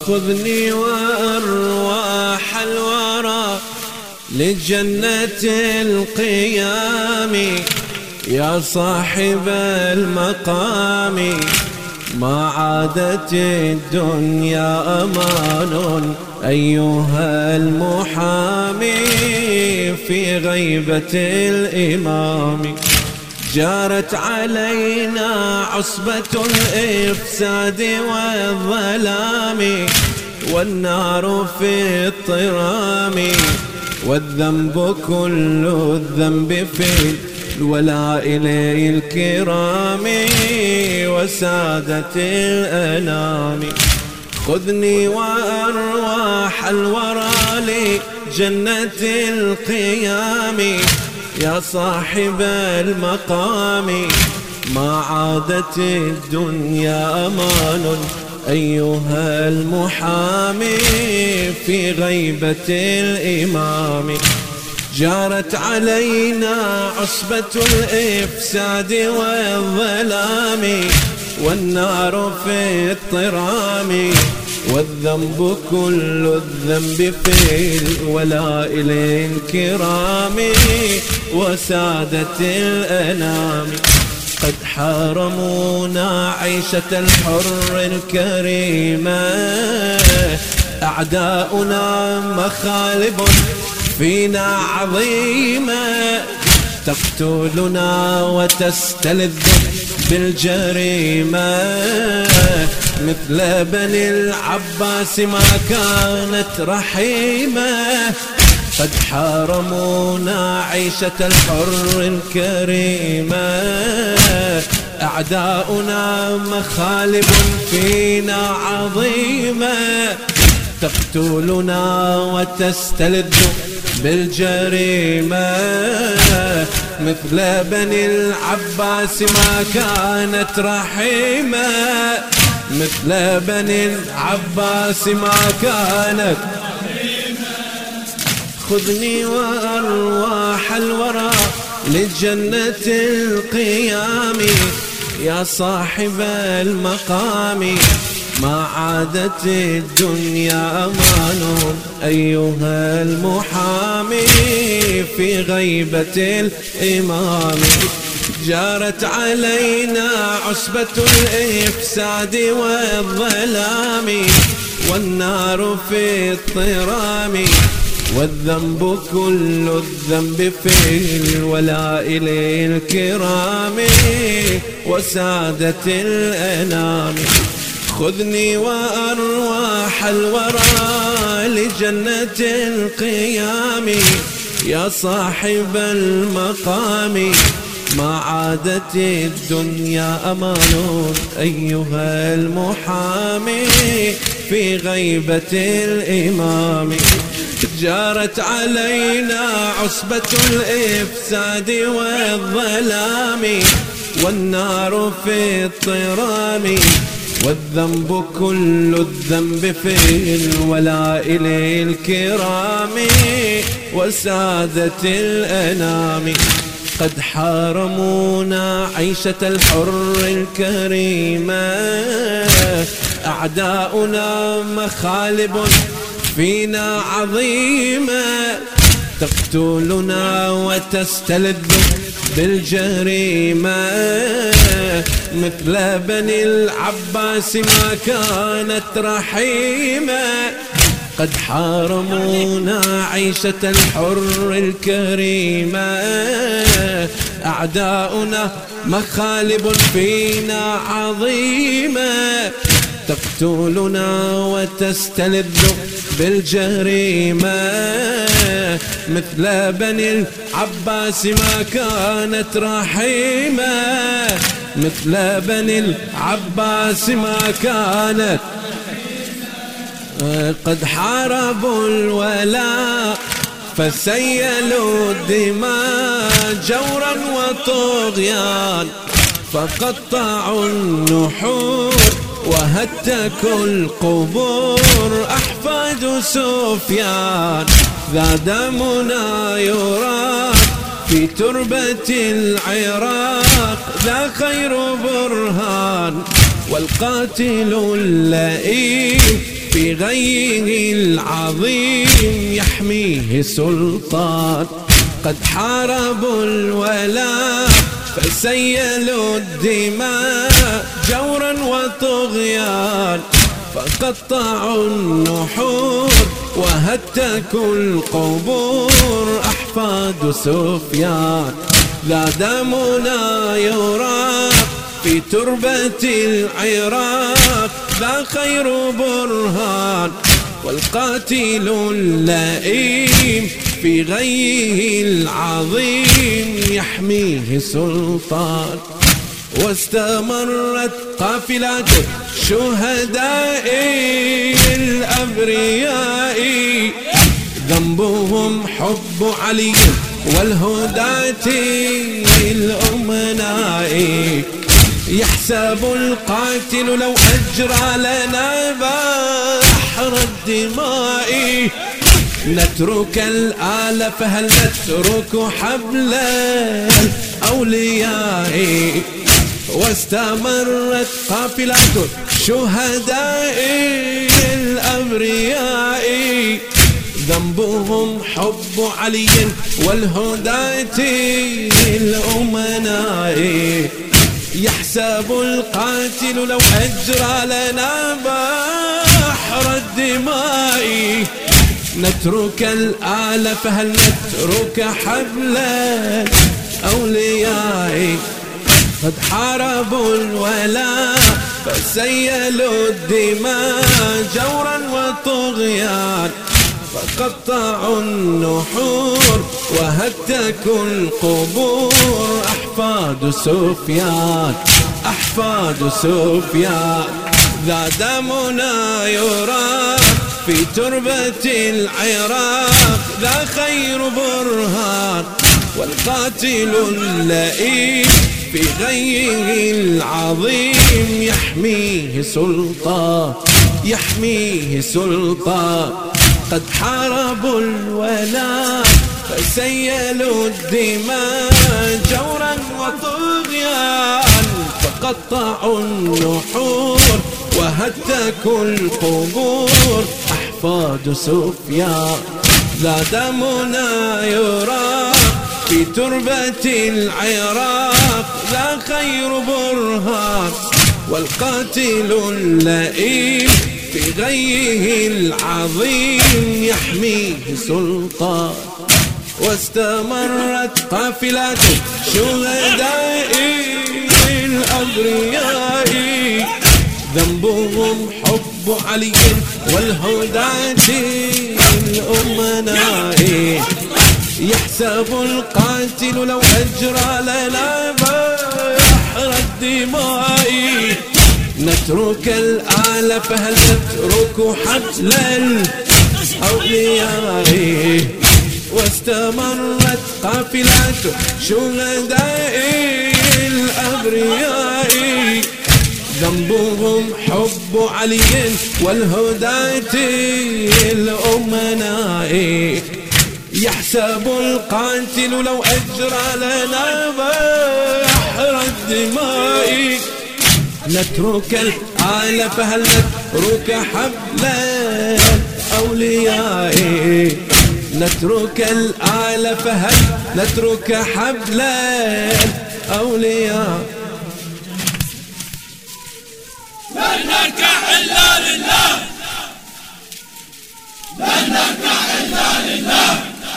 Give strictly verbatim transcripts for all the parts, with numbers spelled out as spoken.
خذني وأرواح الورى لجنة القيام يا صاحب المقام. ما عادت الدنيا أمان أيها المحامي في غيبة الإمام. جارت علينا عصبة الإفساد والظلام والنار في الطرام. والذنب كل الذنب في الولائل الكرام وسادة الأنام. خذني وأرواح الورى لجنة القيام يا صاحب المقام. ما عادت الدنيا أمان أيها المحامي في غيبة الإمام. جارت علينا عصبة الإفساد والظلام والنار في الطرام. والذنب كل الذنب في الولائل الكرام وسادة الأنام. قد حرمونا عيشة الحر الكريمة أعداؤنا مخالب فينا عظيمة. تقتلنا وتستلذ بالجريمة مثل بني العباس ما كانت رحيمة. قد حرمونا عيشة الحر الكريمة أعداؤنا مخالب فينا عظيمة. تقتلنا وتستلذ بالجريمة مثل بني العباس ما كانت رحيمة. مثل بني العباس ما كانت. خذني وأرواح الورى لجنة القيام يا صاحب المقام. ما عادت الدنيا أمان أيها المحامي في غيبة الإمام. جارت علينا عصبة الإفساد والظلام والنار في الطرام. والذنب كل الذنب في الولائل الكرام وسادة الأنام. خذني وأرواح الورى لجنة القيام يا صاحب المقام. ما عادت الدنيا أمان أيها المحامي في غيبة الإمام. جارت علينا عصبة الإفساد والظلام والنار في الطرام. والذنب كل الذنب في الولائل الكرام وسادة الأنام. قد حرمونا عيشة الحر الكريمة أعداؤنا مخالب فينا عظيمة. تقتلنا وتستلذ بالجريمة مثل بني العباس ما كانت رحيمة. قد حرمونا عيشة الحر الكريمة أعداؤنا مخالب فينا عظيمة. تقتلنا وتستلذ بالجريمة مثل بني العباس ما كانت رحيمة. مثل بني العباس ما كانت. قد حاربوا الولاء فسيلوا الدماء جورا وطغيان. فقطعوا النحور وهتكوا القبور أحفاد سفيان. ذا دمنا يراق في تربة العراق ذا خير برهان. والقاتل اللئيم في غيه العظيم يحميه سلطان. قد حاربوا الولاء فسيلوا الدماء جورا وطغيان، فقطعوا النحور وهتكوا القبور أحفاد سفيان. لا دمنا يراق في تربة العراق ذا خير برهان، والقاتل اللئيم في غيه العظيم يحميه سلطان. واستمرت قافلة شهداء الأبرياء ذنبهم حب علي والهداة الأمناء. يحسب القاتل لو أجرى لنا بحر الدماء نترك الآل فهل نترك حبل الأولياء. واستمرت قافلة شهداء الأبرياء ذنبهم حب علي والهداة الأمناء. يحسب القاتل لو أجرى لنا بحر الدماء نترك الآل فهل نترك حبل الأولياء. قد حاربوا الولاء فسيلوا الدماء جورا وطغيان، فقطعوا النحور وهتكوا القبور أحفاد سفيان أحفاد سفيان. ذا دمنا يراق في تربة العراق ذا خير برهان، والقاتل اللئيم في غيه العظيم يحميه سلطان يحميه سلطان. قد حاربوا الولاء فسيلوا الدماء جورا وطغيان، فقطعوا النحور وهتكوا القبور أحفاد سفيان. ذا دمنا يراق في تربة العراق ذا خير برهان، والقاتل اللئيم في غيه العظيم يحميه سلطان. واستمرت قافلة شهداء الأبرياء ذنبهم حب علي والهداة الأمناء. يحسب القاتل لو أجرى لنا بحر الدماء نترك الآل فهل نترك حبل الأولياء. واستمرت قافلة شهداء الأبرياء ذنبهم حب علي والهداة الأمناء. يحسب القاتل لو أجرى لنا بحر الدماء نترك الآل فهل نترك حبل الأولياء نترك الآل فهل نترك حبل الأولياء. لن نركع إلا لله لن نركع إلا لله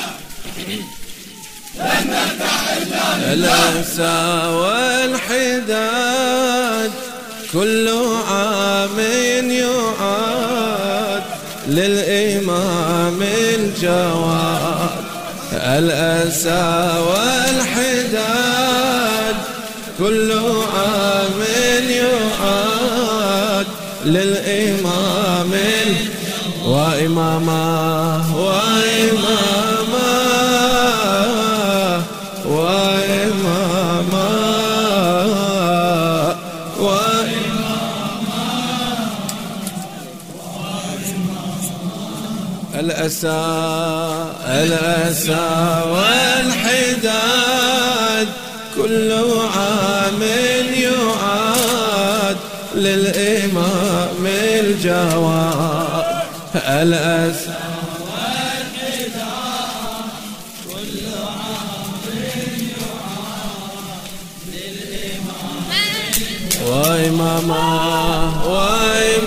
لن نركع إلا لله. الأسى والحداد كل عام يعاد للإمام الجواد. الأسى والحداد كل عام يعاد للإمام وإماما وإماما وإماما وإماما. الأسى الأسى والحداد كل عام يعاد للإمام الجواد. الأسى واي ماما واي